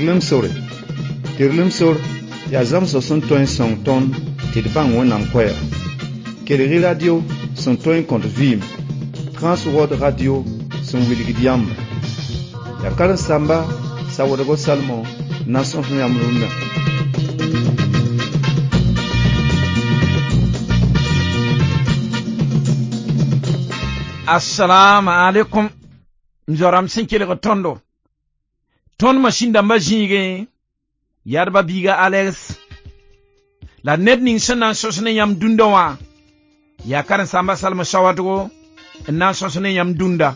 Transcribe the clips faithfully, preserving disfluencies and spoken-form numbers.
Tirlim sore. Tirlim sore ya zam so son toin song ton til bang wonam kwaya. Kelri radio son toin contre vim. Trans World Radio son wilgidiam. Ya karan samba sa wodago salmo na son yamrunda. Assalamu alaikum. Njoram sinkele ko tondo. Ton machine damba jinge. Yarba biga Alex. La net ning sena sosne yam dunda wa. Ya karan samba salma shawatugo. Na sosne yam dunda.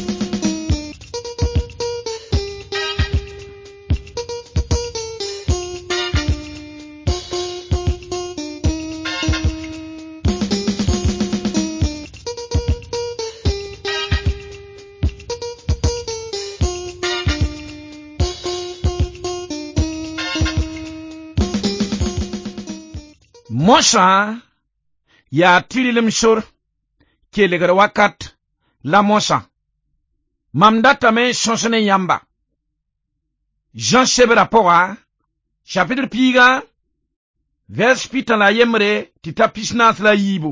Mosa ya tililim shur kelegar wakat la mosa mamdata me sonsene yamba Jean Sebra Poa chapitre piga vers pitala yemre tita pisnas la yibu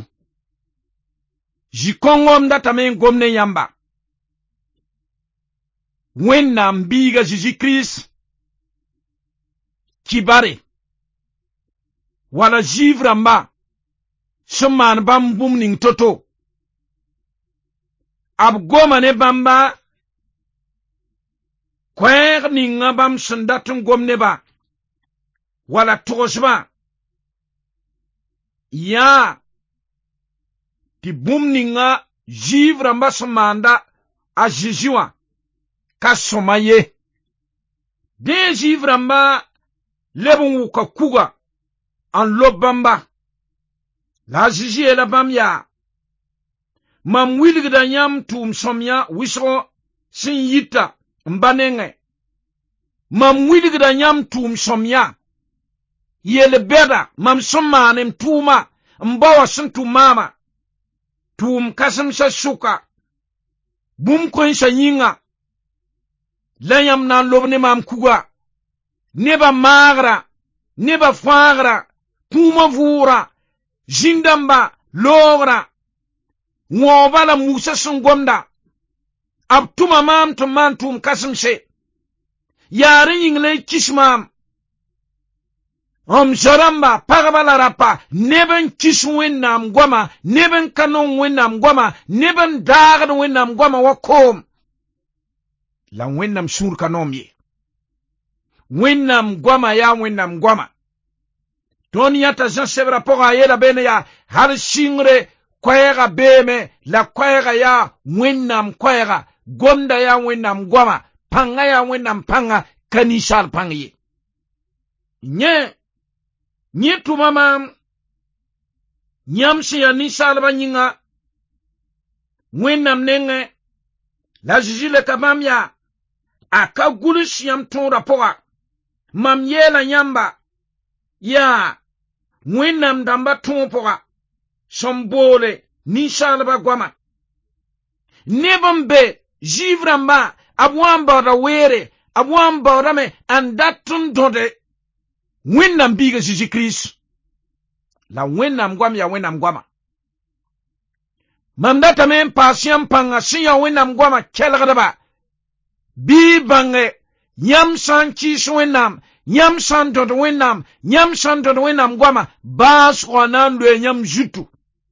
jikongo mdata me gomne yamba wenna mbiga Jésus Christ kibare wala jivra mba shumman bam bum ning toto ab goma ne bamba kwer ning bam sundatun gomne ba wala tosba ya ti bum ninga jivra mba shummanda a jijiwa kasomaye de jivra mba lebun wuka kuga an lobamba la jiji e la bamya mam wilgda nyam tum somya wisro sin yita mbanenge mam wilgda nyam tum somya yele beda mam sommanem tuma mbawa sin tumama tum kasam sa suka bum koin sa yinga layam nan lobne mam kuga neba magra neba fagra Puma vura, jindamba, logra, wobala musa sungomda, abtuma mam to mantum kasimse, yari yingle kismam, om jaramba, pagabala rapa, neben kiswennam gwama, neben kanon wennam gwama, neben dagad wennam gwama wakom, la wennam sur kanomye, wennam gwama ya wennam gwama, Toni yata Jean Sebra Poa yela bene ya har shingre kwega beme la kwega ya wennam kwega gonda ya wennam gwama panga ya wennam panga kanishal pangi nye nye tumama nyamsi ya nishal banyinga wennam nenge la jijile kabamya akagulish yam tonra Poa mam yela nyamba ya wennam damba tumpoga sombole nishalba gwama nebambe jivramba abwamba da were abwamba rame andatun dode wennam biga Jésus Christ la wennam gwama ya wennam gwama mamdata men pasien panga siya wennam gwama kelgadaba bi bange yam sanchi wennam Nyam santo de wenam, nyam santo de wenam gwama, bas kwanan lwe nyam jutu.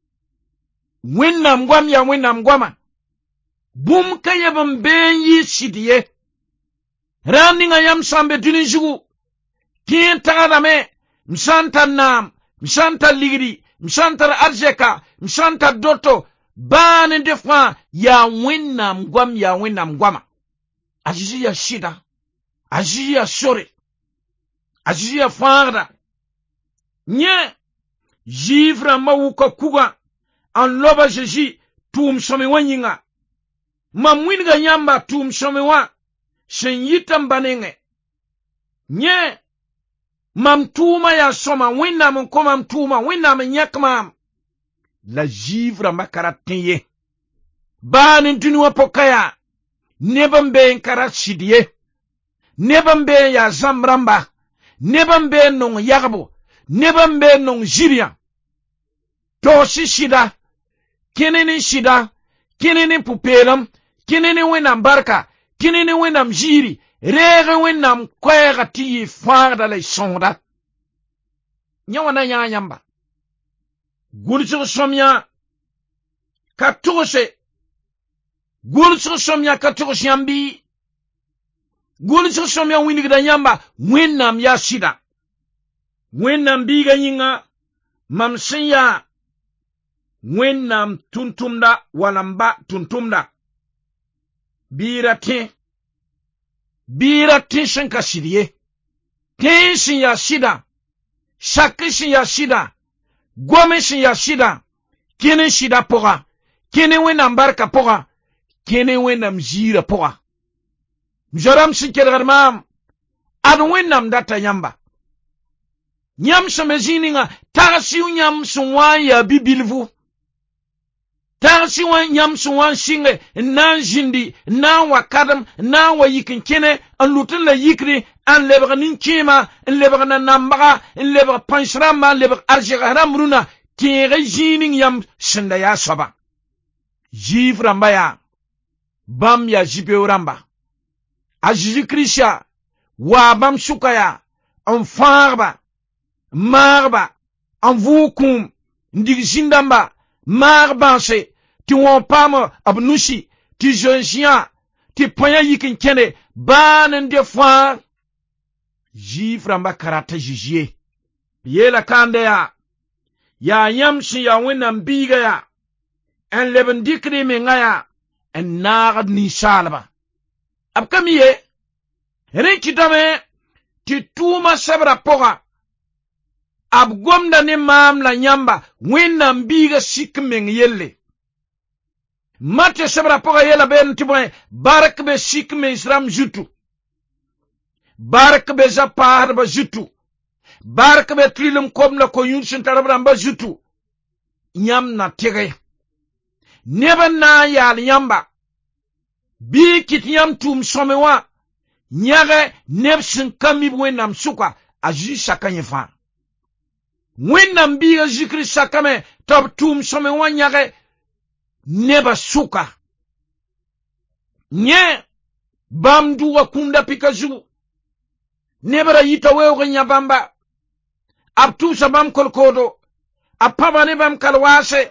Wenam gwam ya wenam gwama. Bum kaya bambenyi sidiye. Randi nga yam sambe tunishugu. Kien tagadame, msanta nam, msanta ligri, msanta arjeka, msanta doto, bane defwa ya wenam gwam ya wenam gwama. Ajiji ya shida. Ajiji ya shore. Ajiji ya fagda. Nye. Jivra mawuka kuga. An loba jeji. Tum some wanyinga. Mamwinga nyamba tum some wa. Shen yitam banenge. Nye. Mam tuma ya soma. Wina mkoma mtuma. Wina mnyakma. La jivra makaratenye. Bani duniwa pokaya. Nebambe nkara sidiye. nebam be ya zamramba, nebam be nong yagbo, nebam be nong jiria. To si shida, kenene shida, kenene pupelam, kenene wenam barka, kenene wenam jiri, rege wenam kwega ti farda le sonda. Nyawana ya yamba. Gulso somya katose. Gulso somya katose yambi. Gulso somya winigda yamba wenam ya shida. Wenam biga yinga mamsiya wenam tuntumda walamba tuntumda. Birate birate shanka shiriye. Tensin ya shida. Shakishin ya shida. Gwameshin ya shida. Kene shida poga. Kene wenam barka poga. Kene wenam jira poga. Mjaram sinkergarmam. Adu wenam data yamba. Nyam samezininga. Tarasi unyam suwa ya bibilvu. Tarasi wa nyam suwa singe. Nan jindi. Nan wakadam. Nan wa yikin kene. An lutin la yikri. An lebra ninkima, an lebra na nambaga, an lebra pansrama, an lebra arjigahram runa, tere jining yam sindaya soba. Jiv ramba ya, bam ya jipe ramba. Ajiji krisya, wa bam sukaya, an farba, marba, an vukum, ndig zindamba, marbanse, ti wampama abnushi, ti jonjia, ti panya yikin kene, banen de far, Jiframba karata jijie. Yela kande ya. Ya yamshi ya wenam biga ya. En leben dikri me ngaya. En nagad ni salaba. Ab kamiye. Rekitame. Ti tuma sabra poga. Ab gomda ne maam la nyamba. Wenam biga sikmeng yelle. Mate sabra poga yela ben tibwe. Barak be sikme isram jutu. Bark be za par ba jutu. Bark be trilum kom na ko yunsin tarabram ba jutu. Nyam na tige. Neba na yal yamba. Bi kit yam tum somewa. Nyage nebsin kami wenam suka. Aji sakanye fa. Wenam bi a jikri sakame. Tab tum somewa nyage. Neba suka. Nye. Bamdu wa kunda pikazu. Nebara yita wewe nyabamba. Abtu sabam kolkodo. Apaba nebam kalwase.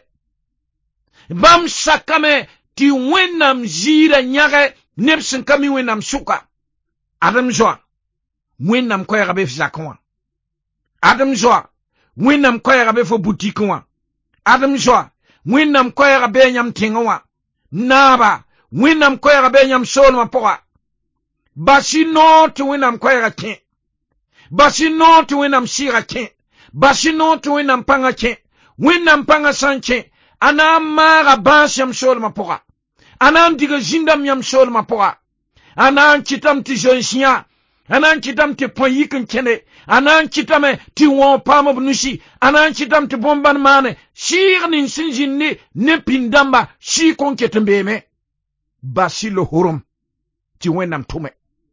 Bam sakame ti wenam jira nyage nebsin kami wenam suka. Adam joa. Wenam koya gabe fizakwa. Adam joa. Wenam koya gabe fo butikwa. Adam joa. Wenam koya gabe nyam tingwa. Naba. Wenam koya gabe nyam solma poa. Basi no ti wenam koya gabe. Basi no tu wenam sira ken. Basi no tu wenam panga ken. Wenam panga sanche. Ana mara basi yam sol mapoga. Ana diga jindam yam sol mapoga. Ana chitam ti jonsia. Ana chitam ti poyikin kene. Ana chitame ti wampama bnushi. Ana chitam ti bomban mane. Shir nin sinjini ne pindamba. Shi konketembe. Basi lo hurum. Ti wenam tume.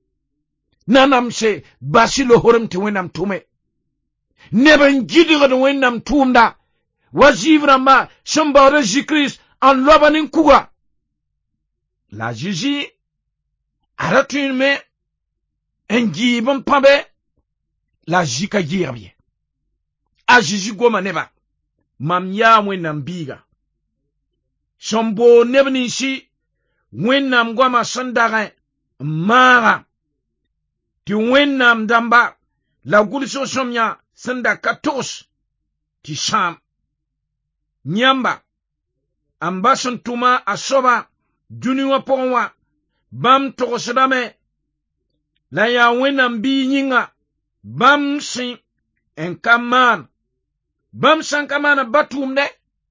Nanam se basilo horum te wenam tume. Neben gidiga de wenam tumda. Wazivra ma shambara jikris an lobanin kuga. La jiji aratun me en gibon pambe la jika girbye. A jiji goma neba. Mam ya wenam biga. Shambo nebni si wenam goma sandare mara. Ti wenam damba la guliso somya senda katos ti sham. Nyamba ambason tuma asoba duniwa pongwa bam tokosadame la ya wenam bi nyinga bam si enkaman bam sankamana batumde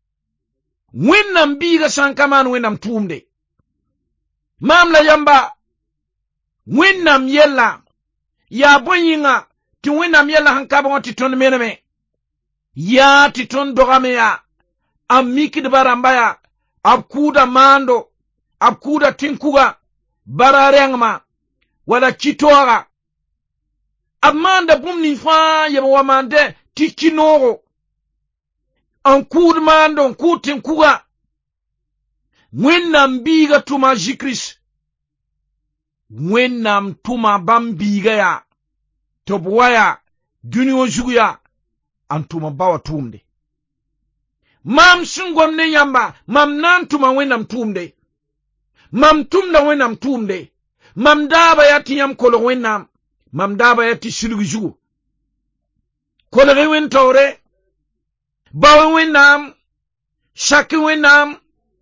wenam bi ga sankaman wenam tumde mam la yamba wenam yella ya bonyinga ti wenam yella hankaba ti ton meneme ya ti ton dogame ya amiki de barambaya abkuda mando abkuda tinkuga bararengma wala kitora amanda bum ni fa yeba wa mande tikinoro an kud mando an kutin kuga wennam biga tuma jikris wennam tuma bambiga ya tobwaya duniyo juguya an tuma bawa tumde mam sungom ne yamba mam nan tuma wennam tumde mam tumda wennam tumde mam daba yati yam kolo wennam mam daba yati sulugu jugu kolo wen tawre bawa wennam shaki wennam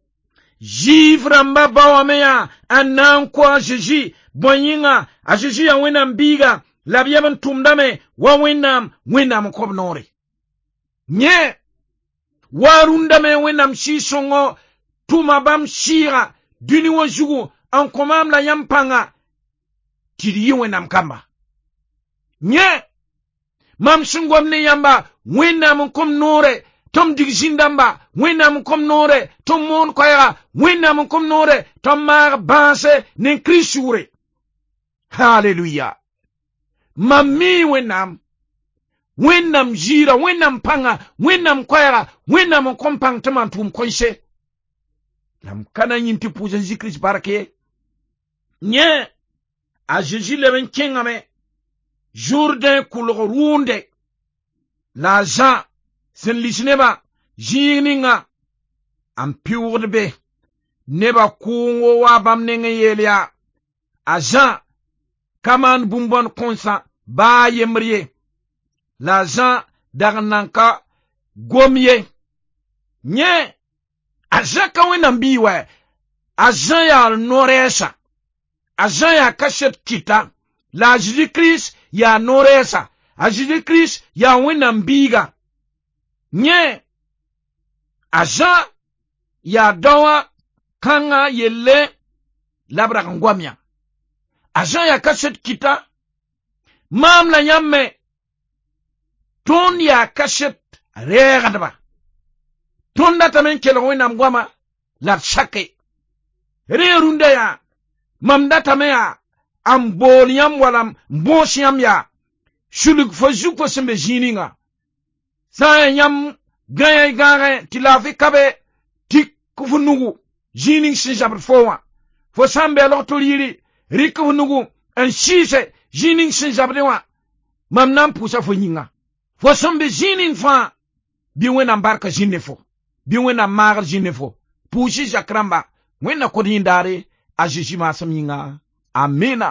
jivramba bawa meya anan kwa jeji bonyinga a jeji ya wennam biga labiyaban tumdame wa wennam wennam kobnore nye warundame wennam shisongo tuma bam shira duni wo jugu an komam la yampanga tiri wennam kamba nye mam sungom ne yamba wennam kom nore tom digzindamba wennam kom nore tom mon koya wennam kom nore tom mar banse nen krisure hallelujah mammi wennam wennam jira wennam panga wennam koya wennam kom pang taman tum konse nam kana yinti puja zikris barake nye a jeji leben kengame jourdain kulgo runde la jean sen lisneba jininga am piwurbe neba kungo wa bam nenge yelia a jean kaman bumbon konsa ba yemriye la jean dagnanka gomye nye a jean ka wenam biwa a jean ya noresa a jean ya kashet kita la Jésus-Christ ya noresa a Jésus-Christ ya wenam biga nye a jean ya dawa kanga yelle labra ngwamya a jean ya kashet kita mam la yamme ton ya kashet regadba ton data men kelo wenam gwama la shake re runde ya mam data me ya am boliyam walam mbosiyam ya shuluk fajuk fasembe jininga sa yam gaya gare tilafi kabe tik kufunugu jining sinjabr fowa fo sambe lo toliri rikufunugu en shise jining sinjabrewa mam nam pusa fo nyinga fo sambe jining fa bi wena barka jinefo bi wena magar jinefo pushi jakramba wena kodindare a jijima samyinga amina.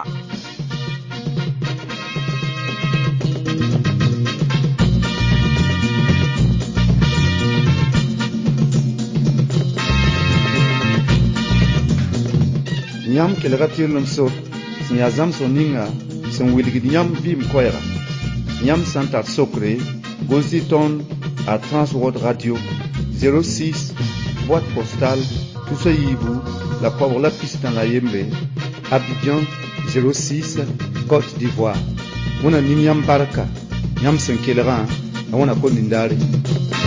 Nyam kelga tirnum so nyazam so ninga son wilgid nyam bim koyra nyam santa sokre Gonziton à Transworld Radio zéro six boîte postale Toussaïbou la pauvre la piste dans la Yembe Abidjan zéro six Côte d'Ivoire. Mona ni nyam baraka nyam sen kelga na wana ko nindare.